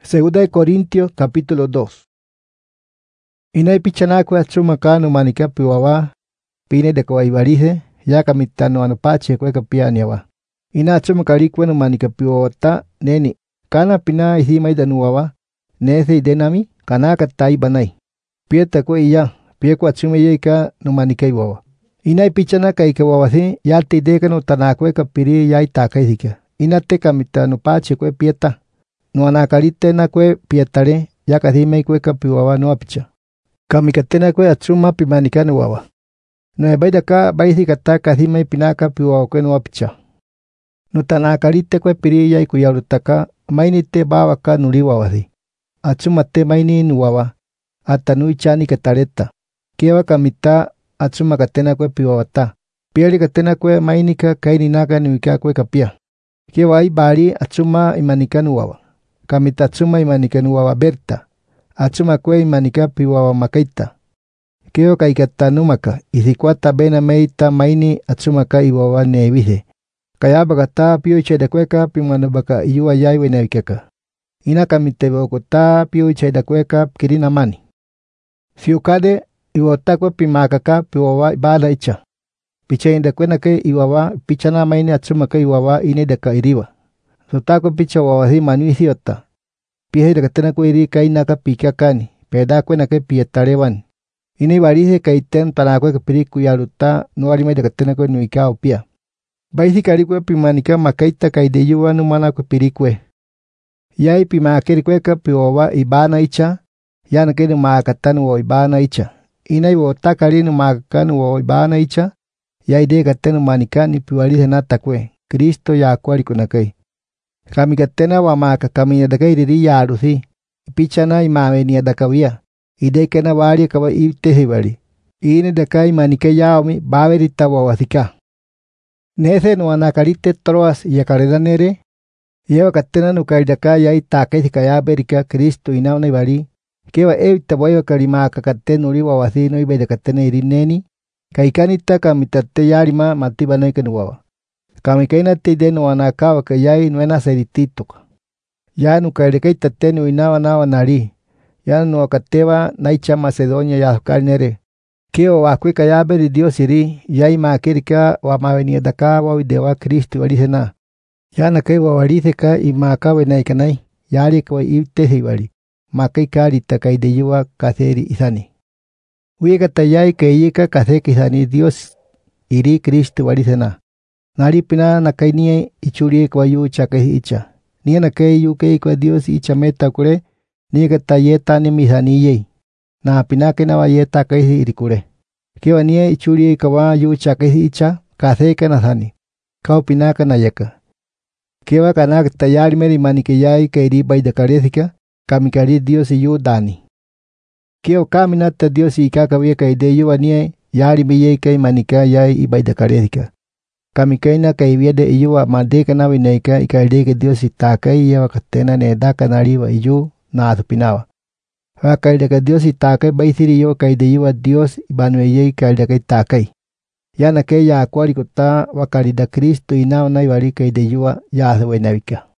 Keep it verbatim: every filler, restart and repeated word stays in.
Segunda de Corintios capítulo dos. Inay pichanakwe atsumaka manika piwawa pine de koaibarize ya kamitano anopache kwe kapianiawa. Ina atsumakarikwe manika piwawata neni kana pina ihima idanuwawa nese idenami kana katai banai. Pieta kwe iya pieko atsumeyeka manika iwawa. Inay pichanaka ikawawasi yalti deka no tanakwe kapiri ya itakaisika. Inate kamitano pache kwe pieta. No anakarite na kwe pietare ya kadime kwe kapiwawa no apicha. Kamikatena kwe atsuma pimanikane wawa. No ebaida ka baisi kata kadime pinaka piwawa kwe no apicha. No tanakarite kwe piriya ikuyarutaka mainite bawa ka nuriwa wasi. Atsuma te maini nuwawa. Atanui chani katareta. Kewa kamita atsuma katena kwe piwawata. Piari katena kwe mainika kaini naga nuika kwe kapia. Kewa ibari atsuma imanikane wawa. Kamita atsuma imanikane wawa berta. Atsuma kwe imanika piwawa makaita. Keo kaikata numaka. Isikwata bena meita maini atsuma ka iwawa nevihe. Kaya bagata pio icheda kweka pimano baka iwa yaiwe nevikeka. Ina kamite bokota pio icheda kweka kirina mani. Fiukade iwota kwe pimakaka piwawa ibada icha. Pichainda kwena ke iwawa pichana maini atsuma ka iwawa ine deka iriwa. Sotako picha wawahi manuisi ota. Pihe dekatena kwe iri kaina ka pika kani. Peda kwe na ke pietarewan. Ini barihe kaiten tanakwe kapiri kuyaruta no arima dekatena kwe nuika opia. Baisi karikwe pimanika makaita kaideyuwa numana kwe pirikwe. Yai pimakeri kwe ka piwawa ibana icha. Yana ke numakatanu wa ibana icha. Ina iwa otakari numakanu wa ibana icha. Yai de katenu manikani piwalihe natakwe. Kristo ya kwari kunakai. Kami katena wa maka kami yadaka iriri yarusi. Pichana imame ni yadakawia. Ide kena wari kawa itehe wari. Ine daka imanike yaomi baverita wa wasika. Nese no anakarite troas yakareda nere. Yewa katena nukaridaka ya itake sikaya berika Kristo inauna ibari. Kewa evita wayo karimaka katena uri wa wasino ibeda katena irineni. Kaikanita kamitate yarima matibana ikanuwawa. Kami kaina tide no anakawa kayai nuena seritituka. Ya nukaireka itatenu inawa nawa nari. Ya no akatewa naicha Macedonia ya karnere. Keo wakwe kayaberi Dios iri. Ya imakirika wa mawenia daka wa videwa Kristo walisena. Ya nakai wa waliseka imakawe naikanai. Yari kwa itehi wali. Makai kari takaideyuwa kaseri isani. Uye tayai kayika kaseki isani Dios iri Kristo walisena. Nari pina nakainie ichurie kwa yu chake icha. Nia nakai yu kei kwa Dios icha meta kure. Nia kata yeta ni misani yei. Na pina kena wa yeta kai irikure. Kewa nia ichurie kwa yu chake icha. Kaseka nasani. Kau pina kana yaka. Kewa kana tayari meri manike yai kairi baidakarethika. Kamikari Dios yu dani. Kewa kaminata Dios ikakawia kaide yu anie. Yari miyei kai manika yai ibaidakarethika. Kami kaina kaiviade iyu madeka na winaika ikaideke Dios itakai ya wakatena nedaka nariwa iyu na atupinawa. Wakaideka Dios itakai baisiri yo kaideyuwa Dios ibanueye ikaideka itakai. Yana ke ya akwari kota wakarida Kristo inao na iwari kaideyuwa ya athwe nawika.